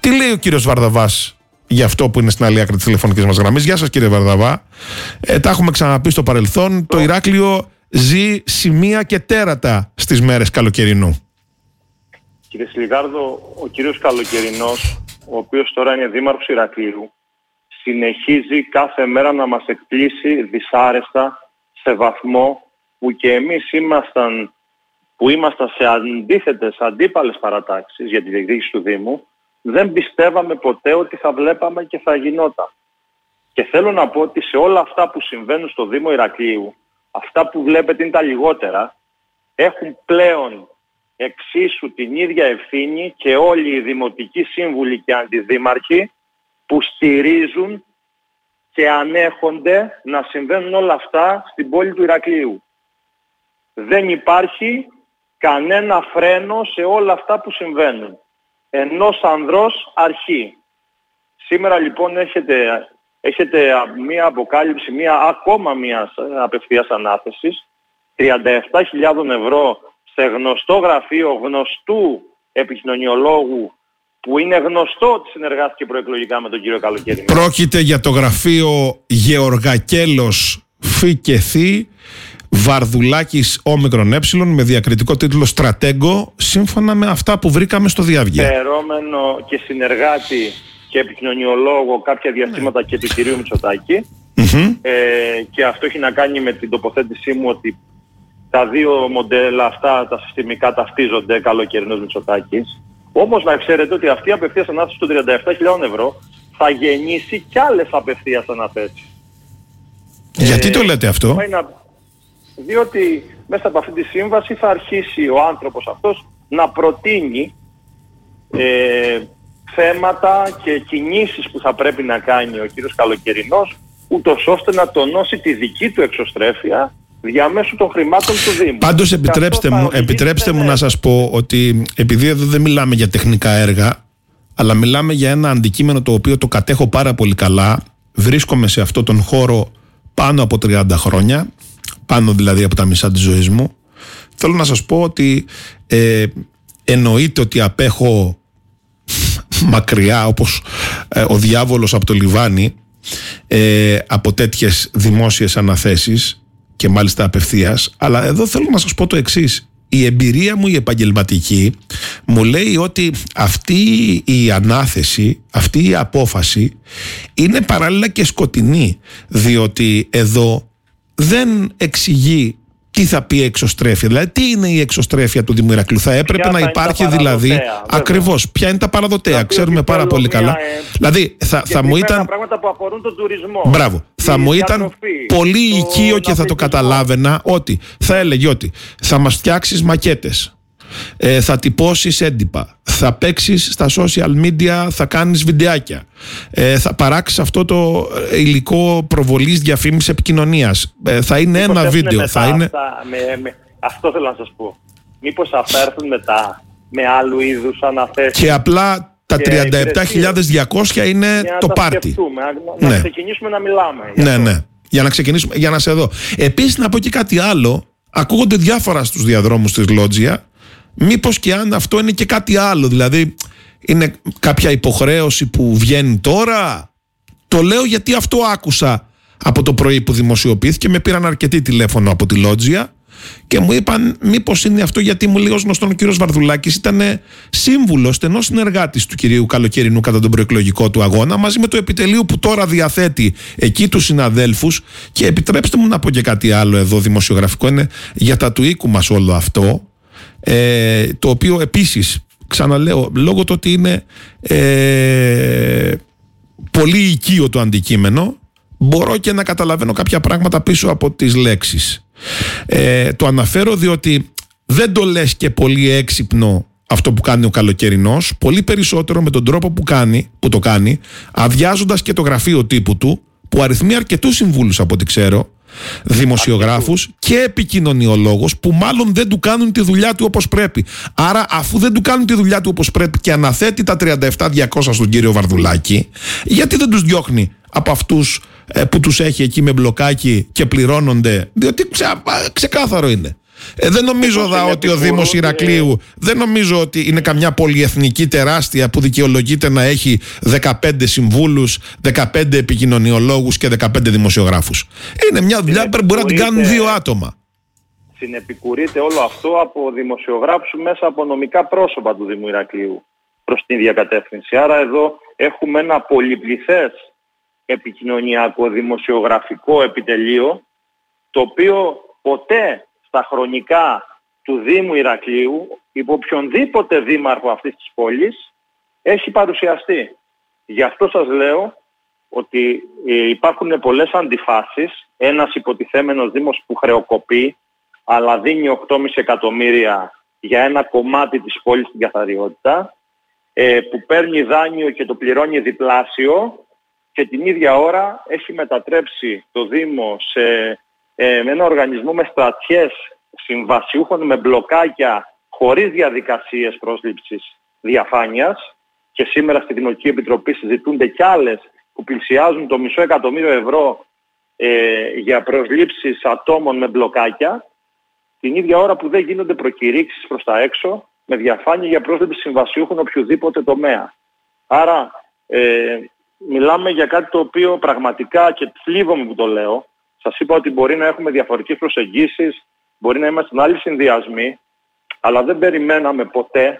Τι λέει ο κύριος Βαρδαβάς για αυτό που είναι στην άλλη άκρη της τηλεφωνικής μας γραμμής? Γεια σας κύριε Βαρδαβά. Τα έχουμε ξαναπεί στο παρελθόν. Το Ηράκλειο ζει σημεία και τέρατα στις μέρες καλοκαιρινού. Κύριε Σιλιγάρδο, ο κύριος Καλοκαιρινός, ο οποίος τώρα είναι δήμαρχος Ηρακλείου, συνεχίζει κάθε μέρα να μας εκπλήσει δυσάρεστα σε βαθμό που και εμείς ήμασταν σε αντίπαλες παρατάξεις για τη διεκδίκηση του Δήμου, δεν πιστεύαμε ποτέ ότι θα βλέπαμε και θα γινόταν. Και θέλω να πω ότι σε όλα αυτά που συμβαίνουν στο Δήμο Ηρακλείου, αυτά που βλέπετε είναι τα λιγότερα, έχουν πλέον εξίσου την ίδια ευθύνη και όλοι οι δημοτικοί σύμβουλοι και αντιδήμαρχοι που στηρίζουν και ανέχονται να συμβαίνουν όλα αυτά στην πόλη του Ηρακλείου. Δεν υπάρχει κανένα φρένο σε όλα αυτά που συμβαίνουν. Ενός ανδρός αρχή. Σήμερα λοιπόν έχετε μία αποκάλυψη, ακόμα μία απευθείας ανάθεσης, 37.000 ευρώ σε γνωστό γραφείο γνωστού επικοινωνιολόγου που είναι γνωστό ότι συνεργάστηκε προεκλογικά με τον κύριο Καλοκαιρινό. Πρόκειται για το γραφείο Γεωργακέλος Φ.Θ. Βαρδουλάκης Ω.Ε. με διακριτικό τίτλο Στρατέγκο, σύμφωνα με αυτά που βρήκαμε στο Διάβγε. Φερόμενο και συνεργάτη και επικοινωνιολόγο κάποια διαστήματα και του κυρίου Μητσοτάκη. Και αυτό έχει να κάνει με την τοποθέτησή μου ότι τα δύο μοντέλα αυτά, τα συστημικά, ταυτίζονται, Καλοκαιρινός Μητσοτάκης. Όμως να ξέρετε ότι αυτή η απευθείας ανάθεση των 37.000 ευρώ θα γεννήσει κι άλλες απευθείας αναθέσεις. Γιατί το λέτε αυτό? Διότι μέσα από αυτή τη σύμβαση θα αρχίσει ο άνθρωπος αυτός να προτείνει θέματα και κινήσεις που θα πρέπει να κάνει ο κύριος Καλοκαιρινός, ούτως ώστε να τονώσει τη δική του εξωστρέφεια διαμέσου των χρημάτων του Δήμου. Πάντως επιτρέψτε μου να σας πω ότι επειδή εδώ δεν μιλάμε για τεχνικά έργα, αλλά μιλάμε για ένα αντικείμενο το οποίο το κατέχω πάρα πολύ καλά, βρίσκομαι σε αυτόν τον χώρο πάνω από 30 χρόνια, πάνω δηλαδή από τα μισά της ζωής μου, θέλω να σας πω ότι εννοείται ότι απέχω μακριά όπως ο διάβολος από το λιβάνι από τέτοιες δημόσιες αναθέσεις και μάλιστα απευθείας, αλλά εδώ θέλω να σας πω το εξής. Η εμπειρία μου η επαγγελματική μου λέει ότι αυτή η ανάθεση, αυτή η απόφαση είναι παράλληλα και σκοτεινή, διότι εδώ δεν εξηγεί τι θα πει εξωστρέφεια. Δηλαδή, τι είναι η εξωστρέφεια του Δήμου Ηρακλείου? Θα έπρεπε να υπάρχει δηλαδή. Ακριβώς. Ποια είναι τα παραδοτέα? Ξέρουμε πάρα πολύ καλά. Δηλαδή, θα μου ήταν. Πράγματα που αφορούν τον τουρισμό. Μπράβο. Θα μου ήταν πολύ οικείο και θα το καταλάβαινα ότι θα έλεγε ότι θα μας φτιάξεις μακέτες. Θα τυπώσεις έντυπα, θα παίξεις στα social media, θα κάνεις βιντεάκια, θα παράξεις αυτό το υλικό προβολής, διαφήμισης, επικοινωνίας, θα είναι ένα βίντεο, θα είναι... Αυτό θέλω να σας πω. Μήπως θα έρθουν μετά με άλλου είδους αναθέσεις και απλά τα 37.200 είναι το πάρτι. Να ξεκινήσουμε να μιλάμε. Ναι. Για να ξεκινήσουμε, για να σε δω. Επίσης να πω και κάτι άλλο. Ακούγονται διάφορα στους διαδρόμους της Λότζια. Μήπως και αν αυτό είναι και κάτι άλλο, δηλαδή είναι κάποια υποχρέωση που βγαίνει τώρα? Το λέω γιατί αυτό άκουσα από το πρωί που δημοσιοποιήθηκε. Με πήραν αρκετή τηλέφωνο από τη Λότζια και μου είπαν μήπως είναι αυτό, γιατί μου λέει ως γνωστόν ο κύριος Βαρδουλάκης ήταν σύμβουλος, στενός συνεργάτης του κυρίου Καλοκαιρινού κατά τον προεκλογικό του αγώνα, μαζί με το επιτελείο που τώρα διαθέτει εκεί τους συναδέλφους. Και επιτρέψτε μου να πω και κάτι άλλο εδώ δημοσιογραφικό, είναι για τα του οίκου μας όλο αυτό, το οποίο επίσης ξαναλέω λόγω του ότι είναι πολύ οικείο το αντικείμενο, μπορώ και να καταλαβαίνω κάποια πράγματα πίσω από τις λέξεις. Το αναφέρω διότι δεν το λες και πολύ έξυπνο αυτό που κάνει ο Καλοκαιρινός, πολύ περισσότερο με τον τρόπο που το κάνει, αδειάζοντας και το γραφείο τύπου του, που αριθμεί αρκετούς συμβούλους από ό,τι ξέρω, δημοσιογράφους και επικοινωνιολόγους που μάλλον δεν του κάνουν τη δουλειά του όπως πρέπει. Άρα αφού δεν του κάνουν τη δουλειά του όπως πρέπει και αναθέτει τα 37.200 στον κύριο Βαρδουλάκη, γιατί δεν τους διώχνει από αυτούς που τους έχει εκεί με μπλοκάκι και πληρώνονται? Διότι ξεκάθαρο είναι, Δεν νομίζω ότι ο Δήμος Ηρακλείου, δεν νομίζω ότι είναι καμιά πολυεθνική τεράστια που δικαιολογείται να έχει 15 συμβούλους, 15 επικοινωνιολόγους και 15 δημοσιογράφους. Είναι μια δουλειά που μπορεί να την κάνουν 2 άτομα. Συνεπικουρείται όλο αυτό από δημοσιογράφους μέσα από νομικά πρόσωπα του Δήμου Ηρακλείου προς την ίδια κατεύθυνση. Άρα εδώ έχουμε ένα πολυπληθές επικοινωνιακό δημοσιογραφικό επιτελείο, το οποίο ποτέ στα χρονικά του Δήμου Ηρακλείου υπό οποιονδήποτε δήμαρχο αυτής της πόλης έχει παρουσιαστεί. Γι' αυτό σας λέω ότι υπάρχουν πολλές αντιφάσεις. Ένας υποτιθέμενος δήμος που χρεοκοπεί αλλά δίνει 8,5 εκατομμύρια για ένα κομμάτι της πόλης στην καθαριότητα, που παίρνει δάνειο και το πληρώνει διπλάσιο και την ίδια ώρα έχει μετατρέψει το Δήμο σε ένα οργανισμό με στρατιές συμβασιούχων, με μπλοκάκια, χωρίς διαδικασίες πρόσληψης διαφάνειας, και σήμερα στη Δημοτική Επιτροπή συζητούνται κι άλλες που πλησιάζουν το μισό εκατομμύριο ευρώ για προσλήψεις ατόμων με μπλοκάκια, την ίδια ώρα που δεν γίνονται προκηρύξεις προς τα έξω με διαφάνεια για πρόσληψη συμβασιούχων οποιοδήποτε τομέα. Άρα μιλάμε για κάτι το οποίο πραγματικά, και θλίβομαι που το λέω, σας είπα ότι μπορεί να έχουμε διαφορετικές προσεγγίσεις, μπορεί να είμαστε άλλοι συνδυασμοί, αλλά δεν περιμέναμε ποτέ,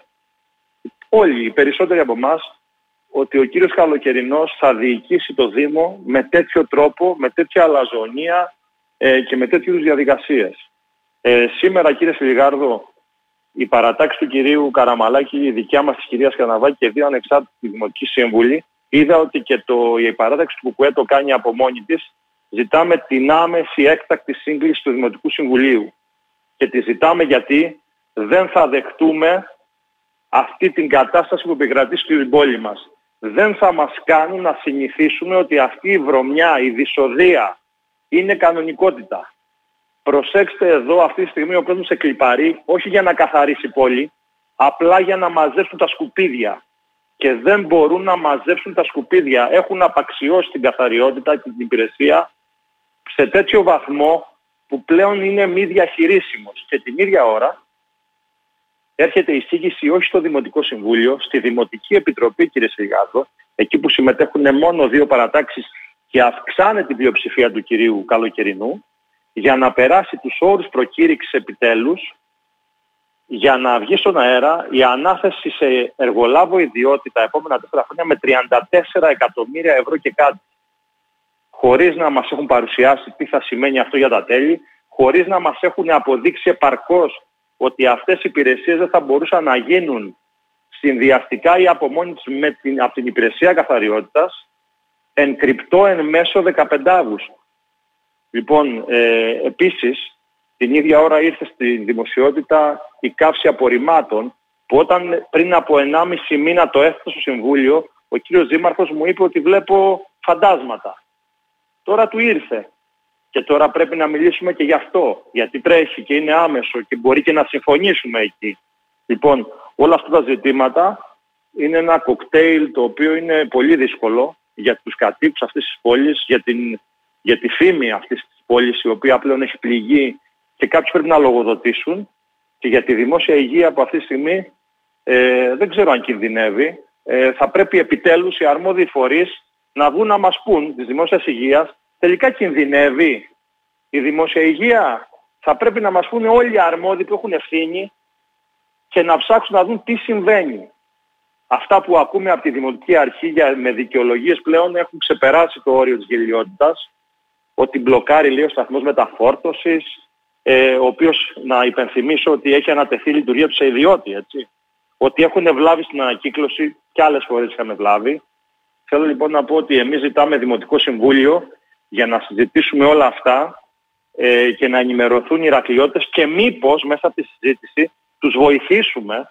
όλοι οι περισσότεροι από εμάς, ότι ο κύριος Καλοκαιρινός θα διοικήσει το Δήμο με τέτοιο τρόπο, με τέτοια αλαζονία και με τέτοιου διαδικασίες. Σήμερα, κύριε Σιλιγάρδο, η παρατάξη του κυρίου Καραμαλάκη, η δικιά μας της κυρίας Καναβάκη και 2 ανεξάρτητοι δημοτικοί σύμβουλοι, είδα ότι και η παράταξη του ΚΚΕ το κάνει από μόνη της. Ζητάμε την άμεση έκτακτη σύγκληση του Δημοτικού Συμβουλίου. Και τη ζητάμε γιατί δεν θα δεχτούμε αυτή την κατάσταση που επικρατεί στην πόλη μας. Δεν θα μας κάνουν να συνηθίσουμε ότι αυτή η βρωμιά, η δυσοδεία είναι κανονικότητα. Προσέξτε εδώ, αυτή τη στιγμή ο κόσμος εκλιπαρεί, όχι για να καθαρίσει η πόλη, απλά για να μαζέψουν τα σκουπίδια. Και δεν μπορούν να μαζέψουν τα σκουπίδια. Έχουν απαξιώσει την καθαριότητα και την υπηρεσία σε τέτοιο βαθμό που πλέον είναι μη διαχειρίσιμος. Και την ίδια ώρα έρχεται η εισήγηση όχι στο Δημοτικό Συμβούλιο, στη Δημοτική Επιτροπή, κύριε Σιλιγάρδο, εκεί που συμμετέχουν μόνο 2 παρατάξεις και αυξάνεται η πλειοψηφία του κυρίου Καλοκαιρινού, για να περάσει τους όρους προκήρυξης επιτέλους, για να βγει στον αέρα η ανάθεση σε εργολάβο ιδιότητα επόμενα 4 χρόνια με 34 εκατομμύρια ευρώ και κάτι. Χωρίς να μας έχουν παρουσιάσει τι θα σημαίνει αυτό για τα τέλη, χωρίς να μας έχουν αποδείξει επαρκώς ότι αυτές οι υπηρεσίες δεν θα μπορούσαν να γίνουν συνδυαστικά ή από μόνοι τους από την υπηρεσία καθαριότητας, εν κρυπτό εν μέσω 15 Αύγουστου. Λοιπόν, επίσης, την ίδια ώρα ήρθε στη δημοσιότητα η καύση απορριμμάτων, που όταν πριν από 1,5 μήνα το έφτασε στο Συμβούλιο, ο κύριος Δήμαρχος μου είπε ότι βλέπω φαντάσματα. Τώρα του ήρθε. Και τώρα πρέπει να μιλήσουμε και γι' αυτό, γιατί τρέχει και είναι άμεσο και μπορεί και να συμφωνήσουμε εκεί. Λοιπόν, όλα αυτά τα ζητήματα είναι ένα κοκτέιλ το οποίο είναι πολύ δύσκολο για τους κατοίκους αυτής της πόλης, για τη φήμη αυτής της πόλης, η οποία πλέον έχει πληγεί και κάποιοι πρέπει να λογοδοτήσουν, και για τη δημόσια υγεία που αυτή τη στιγμή δεν ξέρω αν κινδυνεύει. Θα πρέπει επιτέλους οι αρμόδιοι φορείς να βγουν να μας πούν της δημόσιας υγείας, τελικά κινδυνεύει η δημόσια υγεία? Θα πρέπει να μας πούνε όλοι οι αρμόδιοι που έχουν ευθύνη και να ψάξουν να δουν τι συμβαίνει. Αυτά που ακούμε από τη Δημοτική Αρχή με δικαιολογίες πλέον έχουν ξεπεράσει το όριο της γελιότητας. Ότι μπλοκάρει, λέει, ο σταθμός μεταφόρτωσης, ο οποίος, να υπενθυμίσω, ότι έχει ανατεθεί η λειτουργία του σε ιδιώτη, έτσι. Ότι έχουν βλάβει στην ανακύκλωση και άλλες φορές είχαμε βλάβει. Θέλω λοιπόν να πω ότι εμείς ζητάμε Δημοτικό Συμβούλιο για να συζητήσουμε όλα αυτά και να ενημερωθούν οι Ηρακλειώτες και μήπως μέσα από τη συζήτηση τους βοηθήσουμε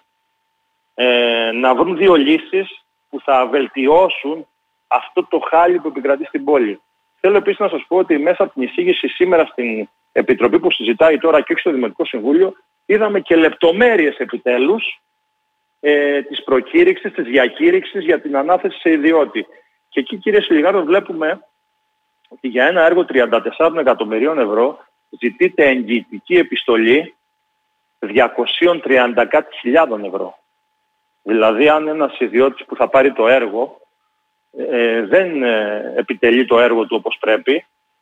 να βρουν 2 λύσεις που θα βελτιώσουν αυτό το χάλι που επικρατεί στην πόλη. Θέλω επίσης να σας πω ότι μέσα από την εισήγηση σήμερα στην Επιτροπή που συζητάει τώρα και όχι στο Δημοτικό Συμβούλιο, είδαμε και λεπτομέρειες επιτέλους της προκήρυξης, της διακήρυξης για την ανάθεση σε ιδιώτη. Και εκεί, κύριε Σιλιγάρδο, βλέπουμε ότι για ένα έργο 34 εκατομμυρίων ευρώ ζητείται εγγυητική επιστολή 230.000 ευρώ. Δηλαδή αν ένας ιδιώτης που θα πάρει το έργο δεν επιτελεί το έργο του όπως πρέπει,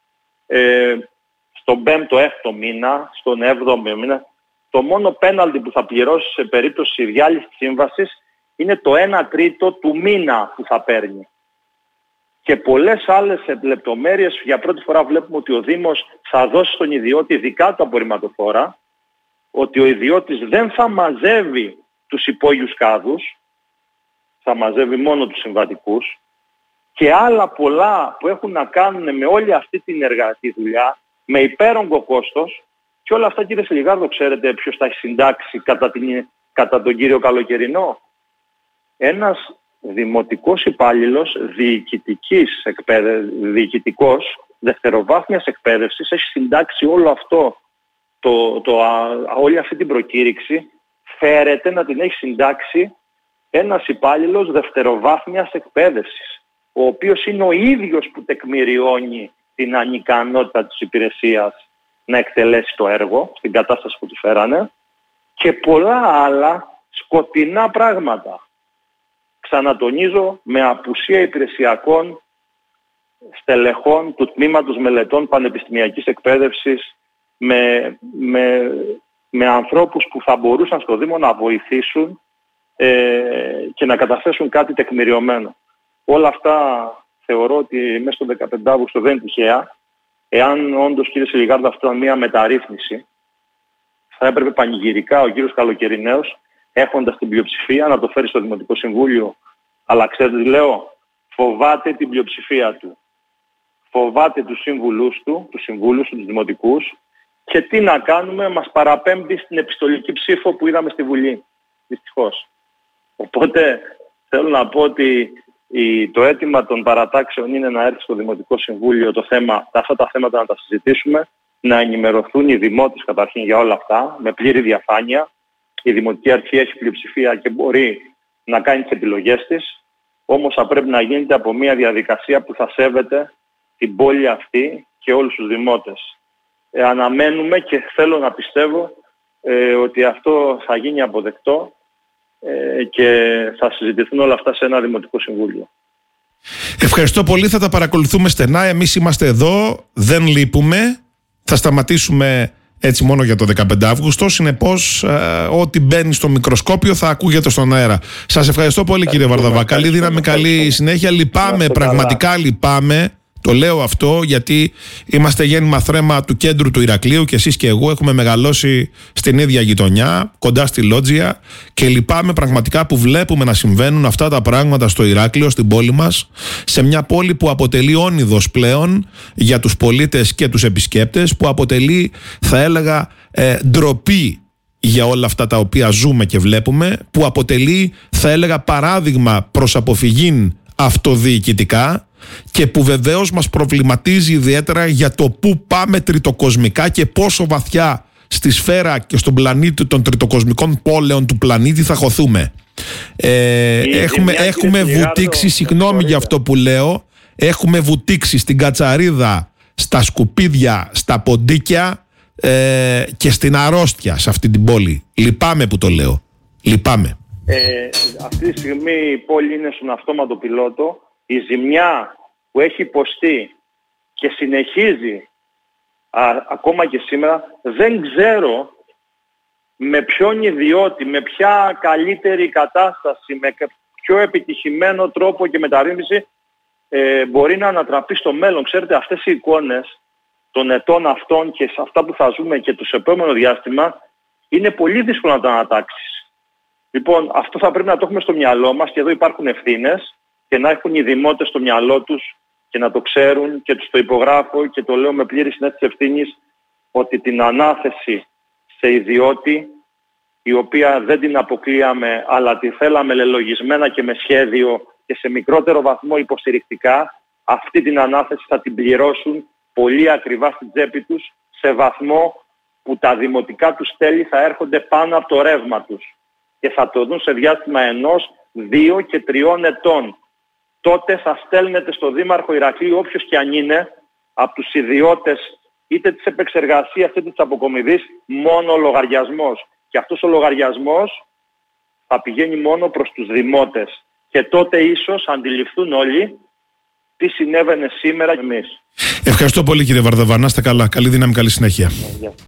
στον 5ο-6ο μήνα, στον 7ο μήνα, το μόνο πέναλτι που θα πληρώσει σε περίπτωση διάλυσης της σύμβασης είναι το 1/3 του μήνα που θα παίρνει. Και πολλές άλλες λεπτομέρειες. Για πρώτη φορά βλέπουμε ότι ο Δήμος θα δώσει στον ιδιώτη, ειδικά τα απορριμματοφόρα, ότι ο ιδιώτης δεν θα μαζεύει τους υπόγειους κάδους, θα μαζεύει μόνο τους συμβατικούς, και άλλα πολλά που έχουν να κάνουν με όλη αυτή την εργατική δουλειά, με υπέρογκο κόστος, και όλα αυτά, κύριε Σιλιγάρδο, ξέρετε ποιος τα έχει συντάξει κατά τον κύριο Καλοκαιρινό? Ένας δημοτικός υπάλληλος διοικητικός δευτεροβάθμιας εκπαίδευσης έχει συντάξει όλο αυτό, όλη αυτή την προκήρυξη. Φέρεται να την έχει συντάξει ένας υπάλληλος δευτεροβάθμιας εκπαίδευσης, ο οποίος είναι ο ίδιος που τεκμηριώνει την ανικανότητα της υπηρεσίας να εκτελέσει το έργο στην κατάσταση που του φέρανε, και πολλά άλλα σκοτεινά πράγματα. Ξανατονίζω, με απουσία υπηρεσιακών στελεχών του Τμήματος Μελετών Πανεπιστημιακής Εκπαίδευσης, με ανθρώπους που θα μπορούσαν στο Δήμο να βοηθήσουν και να καταθέσουν κάτι τεκμηριωμένο. Όλα αυτά θεωρώ ότι μέσα στο 15 Αύγουστο δεν είναι τυχαία. Εάν όντως, κύριε Σιλιγάρδο, αυτό είναι μια μεταρρύθμιση, θα έπρεπε πανηγυρικά ο κύριος Καλοκαιρινέος, έχοντας την πλειοψηφία, να το φέρει στο Δημοτικό Συμβούλιο. Αλλά ξέρετε τι λέω? Φοβάται την πλειοψηφία του. Φοβάται τους συμβούλους του, τους δημοτικούς, και τι να κάνουμε, μας παραπέμπει στην επιστολική ψήφο που είδαμε στη Βουλή. Δυστυχώς. Οπότε θέλω να πω ότι το αίτημα των παρατάξεων είναι να έρθει στο Δημοτικό Συμβούλιο αυτά τα θέματα να τα συζητήσουμε, να ενημερωθούν οι δημότες καταρχήν για όλα αυτά, με πλήρη διαφάνεια. Η Δημοτική Αρχή έχει πλειοψηφία και μπορεί να κάνει τις επιλογές της, όμως θα πρέπει να γίνεται από μια διαδικασία που θα σέβεται την πόλη αυτή και όλους τους δημότες. Αναμένουμε και θέλω να πιστεύω ότι αυτό θα γίνει αποδεκτό και θα συζητηθούν όλα αυτά σε ένα Δημοτικό Συμβούλιο. Ευχαριστώ πολύ, θα τα παρακολουθούμε στενά. Εμείς είμαστε εδώ, δεν λείπουμε. Θα σταματήσουμε έτσι μόνο για το 15 Αύγουστο. Συνεπώς, ό,τι μπαίνει στο μικροσκόπιο θα ακούγεται στον αέρα. Σας ευχαριστώ πολύ, κύριε Βαρδαβά. Καλή δύναμη, καλή συνέχεια. Λυπάμαι, πραγματικά λυπάμαι. Το λέω αυτό γιατί είμαστε γέννημα θρέμα του κέντρου του Ηρακλείου και εσείς και εγώ έχουμε μεγαλώσει στην ίδια γειτονιά, κοντά στη Λότζια, και λυπάμαι πραγματικά που βλέπουμε να συμβαίνουν αυτά τα πράγματα στο Ηράκλειο, στην πόλη μας, σε μια πόλη που αποτελεί όνειδος πλέον για τους πολίτες και τους επισκέπτες, που αποτελεί, θα έλεγα, ντροπή για όλα αυτά τα οποία ζούμε και βλέπουμε, που αποτελεί, θα έλεγα, παράδειγμα προς αποφυγή αυτοδιοικητικά, και που βεβαίως μας προβληματίζει ιδιαίτερα για το πού πάμε τριτοκοσμικά και πόσο βαθιά στη σφαίρα και στον πλανήτη των τριτοκοσμικών πόλεων του πλανήτη θα χωθούμε. Έχουμε βουτήξει, συγγνώμη για αυτό που λέω, έχουμε βουτήξει στην κατσαρίδα, στα σκουπίδια, στα ποντίκια και στην αρρώστια σε αυτή την πόλη. Λυπάμαι που το λέω. Λυπάμαι. Αυτή τη στιγμή η πόλη είναι στον αυτόματο πιλότο. Η ζημιά που έχει υποστεί και συνεχίζει ακόμα και σήμερα, δεν ξέρω με ποιον ιδιώτη, με ποια καλύτερη κατάσταση, με πιο επιτυχημένο τρόπο και μεταρρύθμιση μπορεί να ανατραπεί στο μέλλον. Ξέρετε, αυτές οι εικόνες των ετών αυτών και σε αυτά που θα ζούμε και το επόμενο διάστημα είναι πολύ δύσκολο να τα ανατάξεις. Λοιπόν, αυτό θα πρέπει να το έχουμε στο μυαλό μας, και εδώ υπάρχουν ευθύνες, και να έχουν οι δημότες στο μυαλό τους και να το ξέρουν, και τους το υπογράφω και το λέω με πλήρη συνέστηση ευθύνης, ότι την ανάθεση σε ιδιώτη, η οποία δεν την αποκλείαμε αλλά τη θέλαμε λελογισμένα και με σχέδιο και σε μικρότερο βαθμό υποστηρικτικά, αυτή την ανάθεση θα την πληρώσουν πολύ ακριβά στην τσέπη τους, σε βαθμό που τα δημοτικά τους τέλη θα έρχονται πάνω από το ρεύμα τους και θα το δουν σε διάστημα 1, 2 και 3 ετών. Τότε θα στέλνετε στο Δήμαρχο Ηρακλείου, όποιος και αν είναι, από τους ιδιώτες είτε της επεξεργασίας είτε της αποκομιδής, μόνο λογαριασμός. Και αυτός ο λογαριασμός θα πηγαίνει μόνο προς τους δημότες. Και τότε ίσως αντιληφθούν όλοι τι συνέβαινε σήμερα εμείς. Ευχαριστώ πολύ κύριε Βαρδαβά. Να είστε καλά. Καλή δύναμη, καλή συνέχεια.